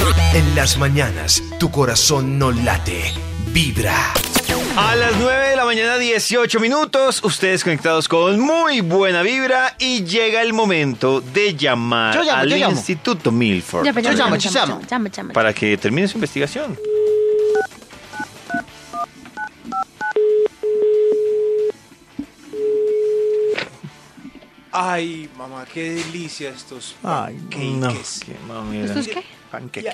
En las mañanas, tu corazón no late, vibra. A las 9 de la mañana, 18 minutos, ustedes conectados con muy buena vibra y llega el momento de llamar al Instituto Milford. Llama. Para que termine su investigación. Ay, mamá, qué delicia estos pancakes. Qué mamera. ¿Estos qué? Pancakes.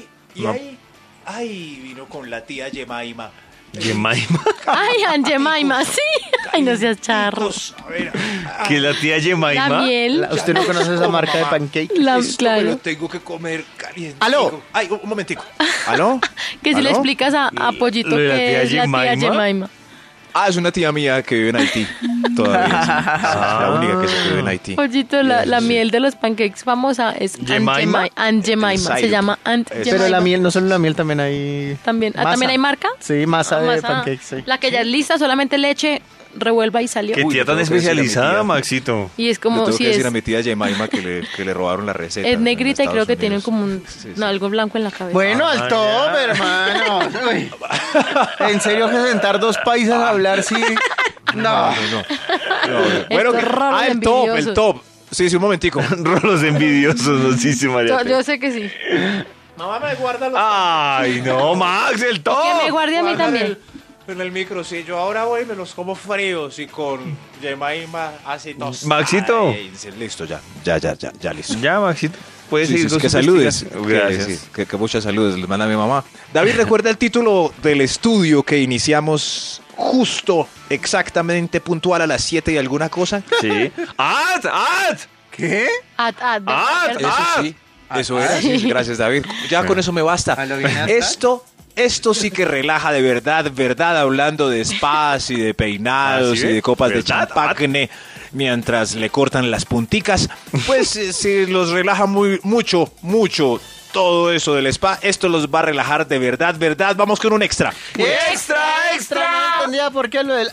Ay, vino con la tía Jemaima. Jemaima. Ay, Aunt Jemima, sí. Ay, no seas charro. A ver, ¿Que la tía Jemaima? La miel. ¿Usted no conoce esa marca de pancake? esto me lo Claro. tengo que comer caliente. ¿Aló? Ay, un momentico. ¿Aló? Que si le explicas a Pollito ¿Lo de la que tía es la tía Jemima? Jemima. Ah, es una tía mía que vive en Haití. Todavía. Sí. La única que se vive en Haití. Pollito, la miel de los pancakes famosa es ¿Jemima? Aunt Jemima. Se llama Aunt Jemima. Pero la miel, no solo la miel, también hay... También, masa. ¿también hay marca? Sí, masa de Masa. pancakes, sí. La que ya es lista, solamente leche, revuelva y salió. ¿Qué Uy, tía tan tengo que decirle a mi especializada, tía. Maxito? Y es Le como, tengo si que decir es, a mi tía Jemaima que le robaron la receta. es negrita en y creo que Estados tiene Unidos. como un, Sí. no, algo blanco en la cabeza. Bueno, al top, ya. hermano. Uy. ¿En serio que sentar dos paisas a hablar sí? No. Bueno, Estos rolos el envidiosos. top. Sí, un momentico. Rolos envidiosos, nos dice María. Yo sé que sí. Mamá, me guarda los Ay, no, Max, el top. Que me guarde a mí también. En el micro, sí, yo ahora voy y me los como fríos y con Jemaima así tos. Maxito. Ay, listo, ya, listo. Ya, Maxito. Puedes Sí, seguir sí, con que su saludes. investigación. Gracias. Que muchas saludes les manda mi mamá. David, ¿recuerda el título del estudio que iniciamos justo, exactamente, puntual a las 7 y alguna cosa? Sí. ¡Ad! ¿Qué? Eso sí, eso era. Sí, gracias, David. Ya con eso me basta. A lo bien, Esto sí que relaja de verdad, hablando de spas y de peinados ¿sí y ve? de copas de ¿Verdad? champagne mientras le cortan las punticas. Pues si los relaja mucho todo eso del spa, esto los va a relajar de verdad. Vamos con un extra. ¡Extra! No entendía por qué lo del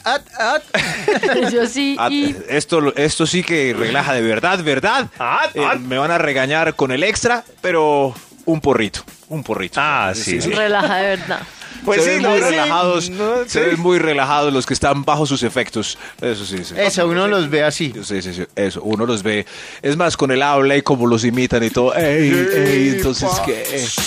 Yo sí. Y Esto sí que relaja de verdad. Me van a regañar con el extra, pero un porrito. Ah, sí. relaja de verdad. Pues Se sí, ven muy relajados. no, Se sí. ven muy relajados los que están bajo sus efectos. Eso sí. Eso, uno los ve así. Sí, eso, uno los ve. Es más, con el habla y como los imitan y todo. Ey, entonces, ¿qué?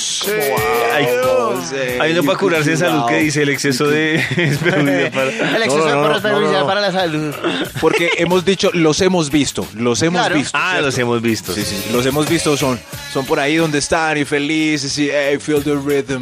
Hay uno para curarse de salud que dice el exceso de espermidad para... El exceso de porras perjudicial para la salud. Porque los hemos visto. Claro. Visto. Ah, ¿cierto? los hemos visto. Sí, los hemos visto. Son por ahí donde están y felices. Y, hey, feel the rhythm.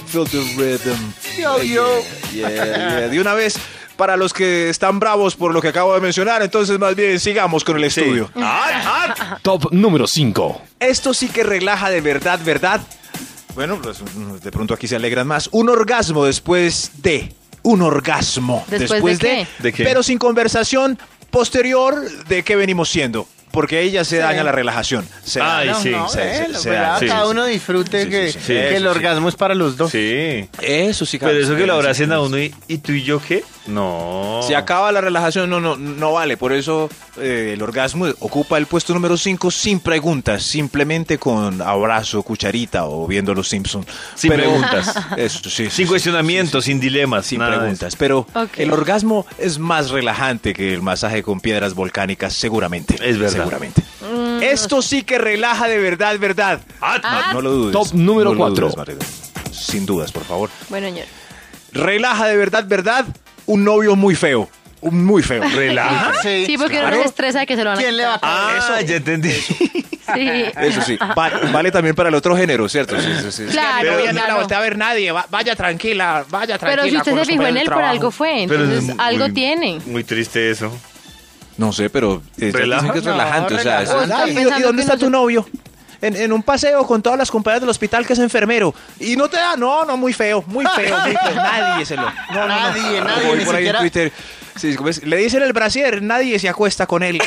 Yeah. De una vez, para los que están bravos por lo que acabo de mencionar, entonces más bien sigamos con el estudio. Top número 5. Esto sí que relaja de verdad. Bueno, pues, de pronto aquí se alegran más. Un orgasmo después de. ¿Después de qué? ¿De qué? Pero sin conversación posterior de qué venimos siendo. Porque ahí ya se daña la relajación. Ay, sí. Cada uno disfrute que el Eso, orgasmo es para los dos. Sí. Eso sí. Pero eso que lo abracen a uno y tú y yo, ¿qué? No. Si acaba la relajación, no vale. Por eso el orgasmo ocupa el puesto número 5 sin preguntas. Simplemente con abrazo, cucharita o viendo Los Simpsons. Sin preguntas. Eso sí. Sin cuestionamientos, sin dilemas. Sin nada de preguntas. Pero Ok. el orgasmo es más relajante que el masaje con piedras volcánicas, seguramente. Es verdad. Seguramente. Esto sí que relaja de verdad. No lo dudes. Top número No lo 4. dudes, María. Sin dudas, por favor. Bueno, señor. Relaja de verdad. Un novio muy feo. Muy feo. Relaja. Sí, porque uno se estresa de que se lo van a ¿Quién le va a Ah, ya entendí. Sí. Eso sí. Vale también para el otro género, ¿cierto? Sí. Claro, claro. a ver nadie. Vaya tranquila. Pero si usted se fijó en él, por algo fue. Pero Entonces, es algo muy- tiene. Muy triste eso. No sé, pero ¿Relaja? dicen que es relajante. No, o sea, relaja. Estoy ¿y pensando dónde que está no tu sé- novio? En un paseo con todas las compañeras del hospital que es enfermero. Y no te da, no, muy feo. Nadie se lo. No, Nadie, Voy ni por ahí en siquiera- Twitter. Sí, ¿cómo es? Le dicen el brasier, nadie se acuesta con él.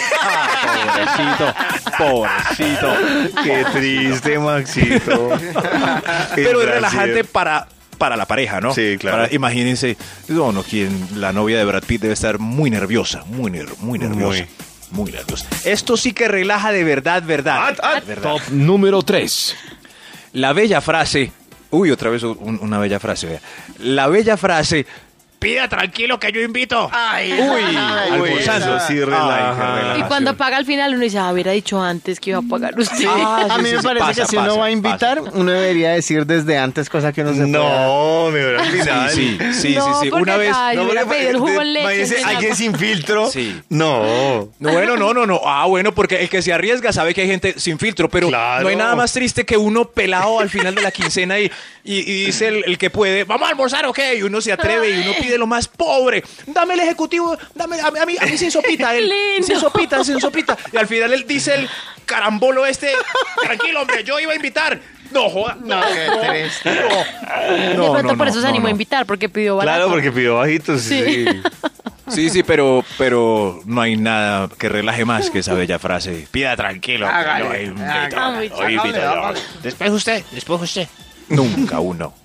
Pobrecito. Qué triste, Maxito. Pero es relajante para la pareja, ¿no? Sí, claro. Imagínense, la novia de Brad Pitt debe estar muy nerviosa, muy nerviosa. Muy nerviosa. Esto sí que relaja de verdad. Top número 3. La bella frase... Uy, otra vez una bella frase, vea. La bella frase... Pida tranquilo que yo invito. Uy, almorzando. Sí, relaja. Y cuando paga al final uno dice, hubiera dicho antes que iba a pagar usted. A mí me parece que si uno va a invitar, uno debería decir desde antes, cosa que uno se No, mejor al final. Sí. porque, Una vez... ay, hubiera pedido el jugo en leche. Imagínese, sin alguien agua. sin filtro. Sí. No. Bueno, no. Bueno, porque el que se arriesga sabe que hay gente sin filtro, pero Claro. no hay nada más triste que uno pelado al final de la quincena y dice el que puede, vamos a almorzar, ok, y uno se atreve y uno pide lo más pobre. Dame el ejecutivo, dame a mí sin sopita, él. Lindo. Sin sopita. Y al final él dice el carambolo tranquilo, hombre, yo iba a invitar. No, joda. No, qué triste. De pronto por eso se animó a invitar, porque pidió barato. Claro, porque pidió bajitos. Sí. Sí, pero no hay nada que relaje más que esa bella frase. Pida tranquilo. Hágale, que yo invito. hágale. Yo invito, yo. Después usted. Nunca uno.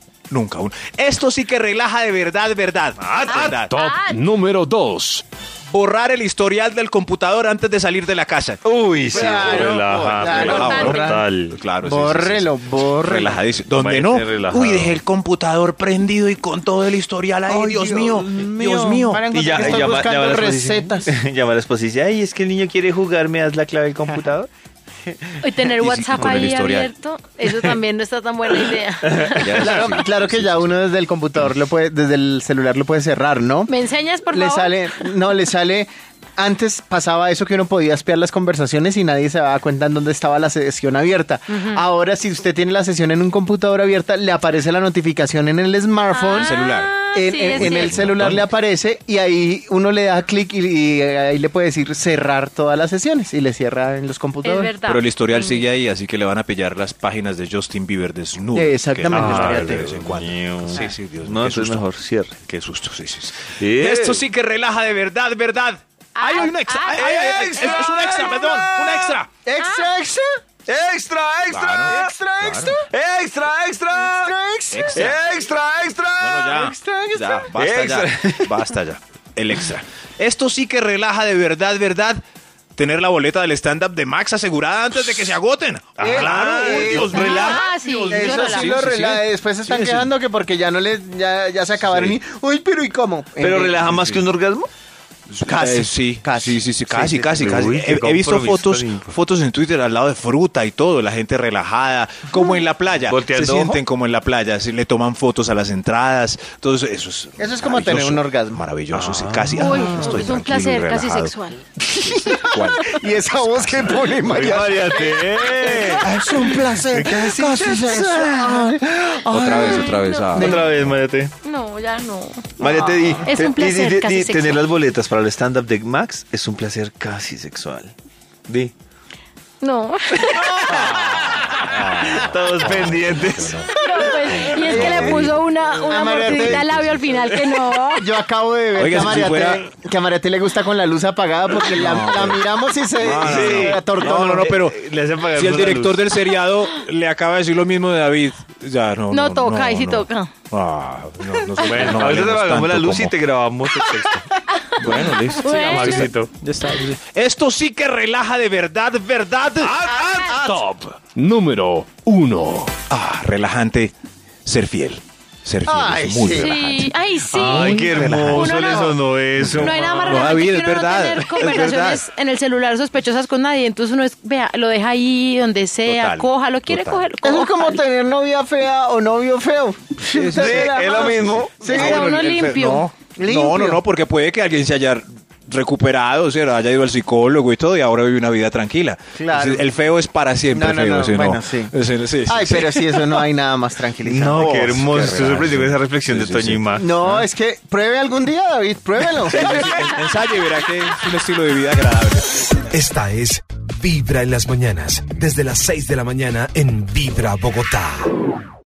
Esto sí que relaja de verdad. Verdad. Top número 2. Borrar el historial del computador antes de salir de la casa. Uy, sí, Claro, relaja. claro. Total. Claro, sí. Bórrelo. Relajadísimo. ¿Dónde Váyase no? relajado. Uy, dejé el computador prendido y con todo el historial ahí. Ay, Dios mío. Para Y ya, encontrar que estoy buscando recetas. Llama a la esposa y dice, ay, es que el niño quiere jugar, ¿me das la clave del computador? Y tener Y sí, WhatsApp con el ahí historial. abierto, eso también no está tan buena idea. Claro que ya uno desde el computador desde el celular lo puede cerrar, ¿no? ¿Me enseñas, por Le favor? sale. Antes pasaba eso que uno podía espiar las conversaciones y nadie se daba cuenta en dónde estaba la sesión abierta. Ahora, si usted tiene la sesión en un computador abierta, le aparece la notificación en el smartphone. celular. En el celular le aparece y ahí uno le da clic y ahí le puede decir cerrar todas las sesiones y le cierra en los Es computadores. verdad. Pero el historial sigue ahí, así que le van a pillar las páginas de Justin Bieber desnudo. Exactamente. Que Ah, de vez en cuando. Dios. Sí, Dios mío. No, qué entonces susto. mejor cierre. Qué susto, sí. Sí. Esto sí que relaja de verdad. Hay un extra. Es un extra, perdón. Un extra. Extra. ¡Extra! Claro. Bueno, ya. Basta ya. El extra. Esto sí que relaja de verdad. Tener la boleta del stand-up de Max asegurada antes de que se agoten. Claro, Dios, relaja. Sí, Eso sí lo relaja. Después se están quejando que porque ya no ya se acabaron y uy, pero ¿y cómo? ¿Pero relaja más que un orgasmo? Casi. Casi. Uy, qué He visto compromiso. fotos en Twitter al lado de fruta y todo, la gente relajada, como en la playa. ¿Volteando Se ojo? sienten como en la playa, le toman fotos a las entradas. Todo eso es como tener maravilloso, un orgasmo. Maravilloso, sí, casi. Uy, Estoy es un tranquilo y placer casi relajado. sexual. ¿Cuál? Y esa voz que pone María. Es un placer casi sexual. Otra vez. Otra vez, Mariate. No, ya no. Mariate, di. Es un placer casi Tener sexual. las boletas para el stand-up de Max es un placer casi sexual. Di. No. Todos pendientes. Pues, y es que le puso una Mariate. mordidita al labio al final que no. Yo acabo de ver Oiga, que a Mariate le gusta con la luz apagada porque la miramos y se atortona. No, pero Le hace apagar si el la director luz. del seriado le acaba de decir lo mismo de David, ya no. No toca, ahí sí toca. No Bueno, no ahorita te valemos apagamos la tanto luz y como- te grabamos el texto. Bueno, listo. Bueno. Maxito. Ya está. Esto sí que relaja de verdad. Top número 1. Relajante ser fiel. Ser fiel Ay, es muy sí. relajante. Sí, ay, sí. Ay, qué hermoso Uno le no- sonó eso. No hay nada más No, relajante David, que es uno verdad, no tener es conversaciones en el celular sospechosas con nadie. Entonces uno lo deja ahí donde sea, Total, cójalo, quiere total. coger. Eso es como cójalo. tener novia fea o novio feo. Sí, es lo mismo. Sí, Pero uno limpio. No, porque puede que alguien se haya recuperado, o sea, haya ido al psicólogo y todo, y ahora vive una vida tranquila. Claro. Entonces, el feo es para siempre No, feo. ¿Sí? bueno, sí. Sí. Ay, pero sí, eso no hay nada más tranquilizante. No, qué qué hermoso. Estoy sorprendido con esa reflexión Sí, de sí, Toño sí. y Max. No, es que pruebe algún día, David, pruébelo. Ensaye y verá que es un estilo de vida agradable. Esta es Vibra en las mañanas, desde las 6 de la mañana en Vibra Bogotá.